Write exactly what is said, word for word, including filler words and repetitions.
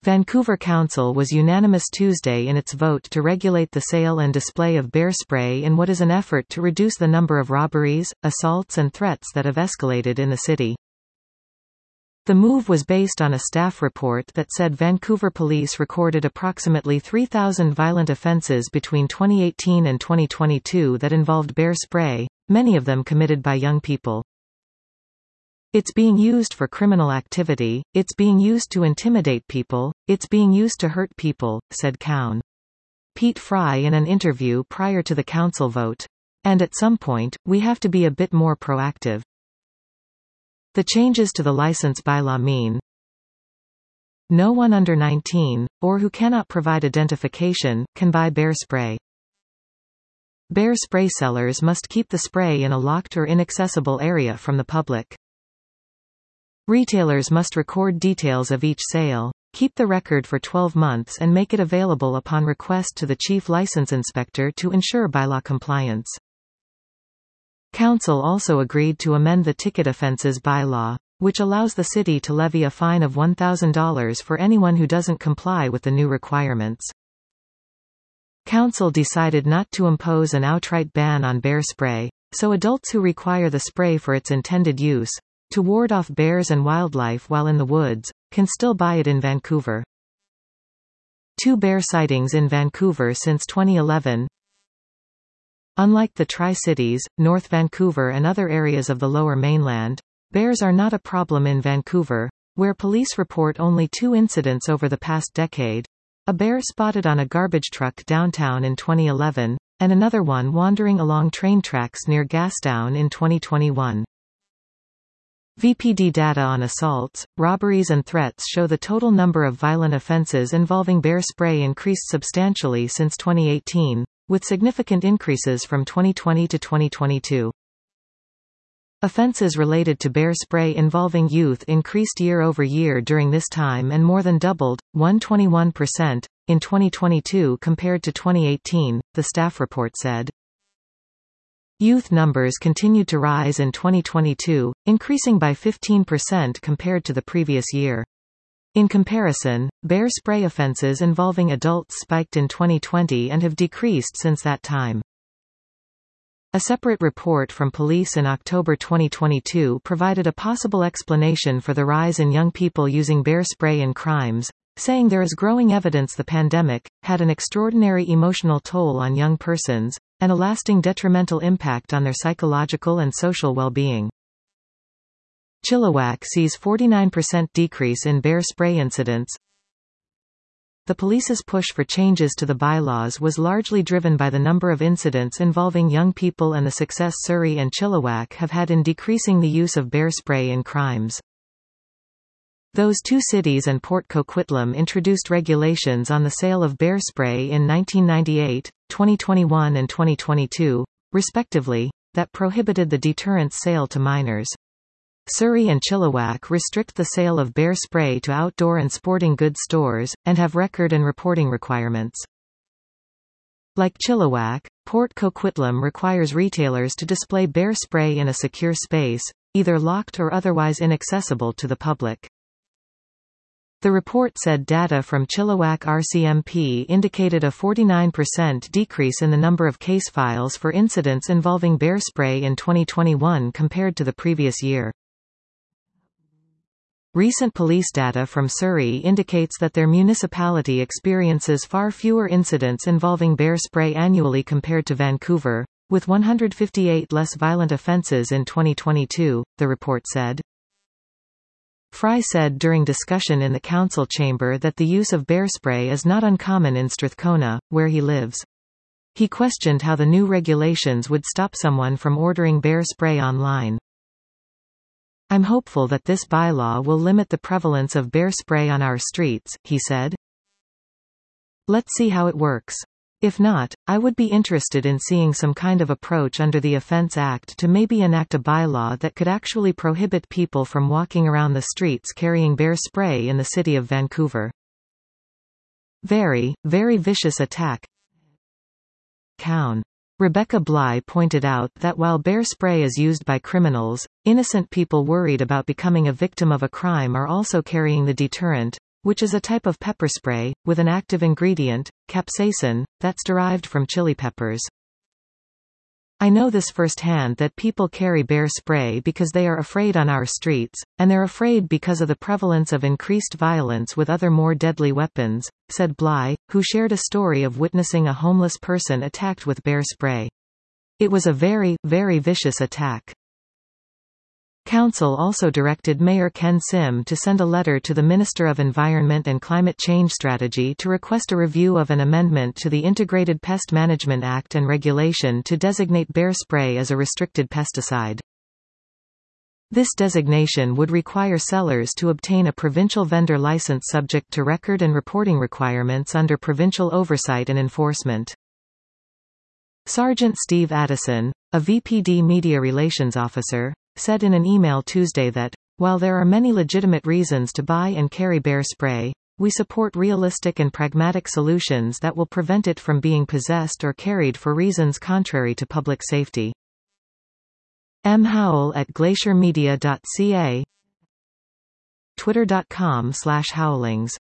Vancouver Council was unanimous Tuesday in its vote to regulate the sale and display of bear spray in what is an effort to reduce the number of robberies, assaults and threats that have escalated in the city. The move was based on a staff report that said Vancouver police recorded approximately three thousand violent offences between twenty eighteen and twenty twenty-two that involved bear spray, many of them committed by young people. It's being used for criminal activity, it's being used to intimidate people, it's being used to hurt people, said Cowan. Pete Fry in an interview prior to the council vote. And at some point, we have to be a bit more proactive. The changes to the license bylaw mean no one under nineteen, or who cannot provide identification, can buy bear spray. Bear spray sellers must keep the spray in a locked or inaccessible area from the public. Retailers must record details of each sale, keep the record for twelve months and make it available upon request to the Chief License Inspector to ensure bylaw compliance. Council also agreed to amend the ticket offences bylaw, which allows the city to levy a fine of one thousand dollars for anyone who doesn't comply with the new requirements. Council decided not to impose an outright ban on bear spray, so adults who require the spray for its intended use, to ward off bears and wildlife while in the woods, can still buy it in Vancouver. Two bear sightings in Vancouver since twenty eleven. Unlike the Tri-Cities, North Vancouver and other areas of the Lower Mainland, bears are not a problem in Vancouver, where police report only two incidents over the past decade: a bear spotted on a garbage truck downtown in twenty eleven, and another one wandering along train tracks near Gastown in twenty twenty-one. V P D data on assaults, robberies and threats show the total number of violent offences involving bear spray increased substantially since twenty eighteen, with significant increases from twenty twenty to twenty twenty-two. Offences related to bear spray involving youth increased year over year during this time and more than doubled, one hundred twenty-one percent, in twenty twenty-two compared to twenty eighteen, the staff report said. Youth numbers continued to rise in twenty twenty-two, increasing by fifteen percent compared to the previous year. In comparison, bear spray offences involving adults spiked in twenty twenty and have decreased since that time. A separate report from police in October twenty twenty-two provided a possible explanation for the rise in young people using bear spray in crimes, saying there is growing evidence the pandemic had an extraordinary emotional toll on young persons, and a lasting detrimental impact on their psychological and social well-being. Chilliwack sees forty-nine percent decrease in bear spray incidents. The police's push for changes to the bylaws was largely driven by the number of incidents involving young people and the success Surrey and Chilliwack have had in decreasing the use of bear spray in crimes. Those two cities and Port Coquitlam introduced regulations on the sale of bear spray in nineteen ninety-eight, twenty twenty-one and twenty twenty-two, respectively, that prohibited the deterrence sale to minors. Surrey and Chilliwack restrict the sale of bear spray to outdoor and sporting goods stores, and have record and reporting requirements. Like Chilliwack, Port Coquitlam requires retailers to display bear spray in a secure space, either locked or otherwise inaccessible to the public. The report said data from Chilliwack R C M P indicated a forty-nine percent decrease in the number of case files for incidents involving bear spray in twenty twenty-one compared to the previous year. Recent police data from Surrey indicates that their municipality experiences far fewer incidents involving bear spray annually compared to Vancouver, with one hundred fifty-eight less violent offences in twenty twenty-two, the report said. Fry said during discussion in the council chamber that the use of bear spray is not uncommon in Strathcona, where he lives. He questioned how the new regulations would stop someone from ordering bear spray online. I'm hopeful that this bylaw will limit the prevalence of bear spray on our streets, he said. Let's see how it works. If not, I would be interested in seeing some kind of approach under the Offence Act to maybe enact a bylaw that could actually prohibit people from walking around the streets carrying bear spray in the city of Vancouver. Very, very vicious attack. Cowan. Rebecca Bly pointed out that while bear spray is used by criminals, innocent people worried about becoming a victim of a crime are also carrying the deterrent, which is a type of pepper spray, with an active ingredient, capsaicin, that's derived from chili peppers. I know this firsthand that people carry bear spray because they are afraid on our streets, and they're afraid because of the prevalence of increased violence with other more deadly weapons, said Bly, who shared a story of witnessing a homeless person attacked with bear spray. It was a very, very vicious attack. Council also directed Mayor Ken Sim to send a letter to the Minister of Environment and Climate Change Strategy to request a review of an amendment to the Integrated Pest Management Act and regulation to designate bear spray as a restricted pesticide. This designation would require sellers to obtain a provincial vendor license subject to record and reporting requirements under provincial oversight and enforcement. Sergeant Steve Addison, a V P D Media Relations Officer, said in an email Tuesday that, while there are many legitimate reasons to buy and carry bear spray, we support realistic and pragmatic solutions that will prevent it from being possessed or carried for reasons contrary to public safety. M. Howell at glacier media dot c a, twitter dot com slash howlings